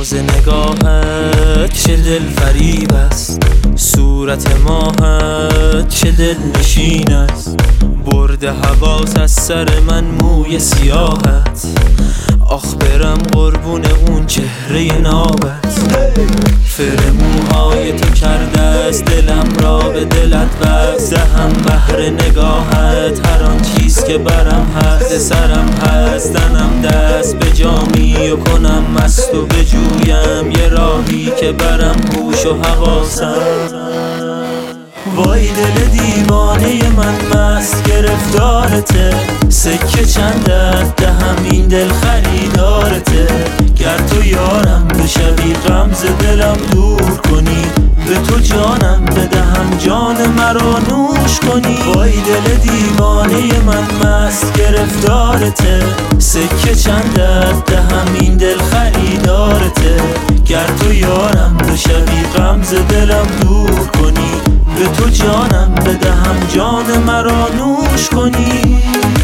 ناز نگاهت چه دل فریب است، صورت ماهت چه دل نشین است. برده حواس از سر من موی سیاهت، آخ برم قربون اون چهره نابت. فر موهای تو کرده است دلم را به دلت بست. دهم بهر نگاهت هر آن چیز که برم هست. سرم هست تنم دست به جامی و کنم مست و بجویم یه راهی که برم هوش و حواسم. وای دل دیوانه من مست گرفتارته، سکه چندت دهم این دل خریدارته. گر تو یارم بشوی غمز دلم دور کنی، به تو جانم بدهم جان مرا نوش کنی. وای دل دیوانه من مست گرفتارته، سکه چندت دهم این دل خریدارته. گر تو یارم بشوی غمز دلم دور کنی، به تو جانم بدهم جان مرا نوش کنی.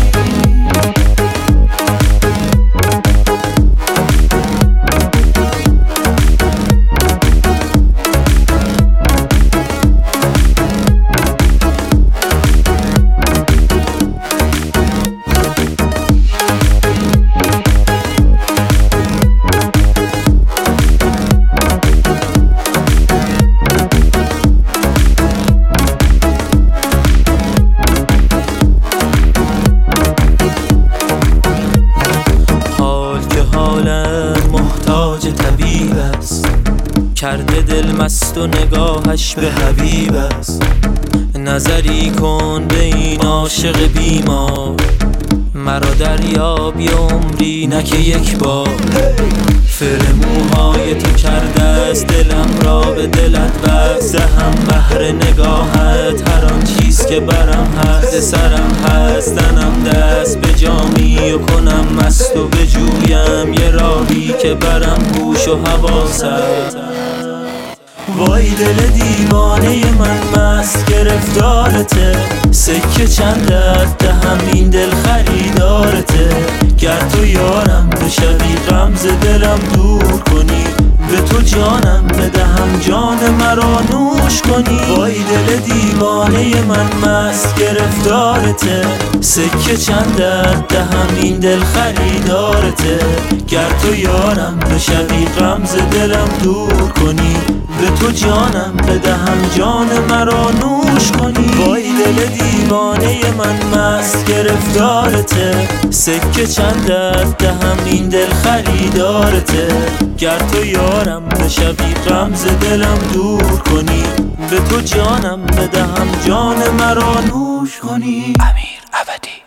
محتاج طبیب است، کرده دل مست و نگاهش به حبیب است. نظری کن به این عاشق بیمار، مرا دریاب یه عمری نه که یک بار. فر موهای تو کرده است دلم را به دلت بست. دهم بهر نگاهت هر آن چیز که برم هست. سرم هست تنم دست به جامی و کنم مست و بجویم یه راهی که برم هوش و حواسم. وای دل دیوانه من مست گرفتارته، سکه چندت دهم این دل خریدارته. گر تو یارم بشوی غمز دلم دور کنی، به تو جانم بدهم جان مرا نوش کنی. وای دل دیوانه من مست گرفتارته، سکه چندت دهم این دل خریدارته. گر تو یارم بشوی غمز دلم دور کنی، به تو جانم بدهم جان مرا نوش کنی. وای دل دیوانه من مست گرفتارته، سکه چندت دهم این دل خریدارته. گر تو یارم بشوی غمز دلم دور کنی، به تو جانم بدهم جان مرا نوش کنی. امیر ابدی.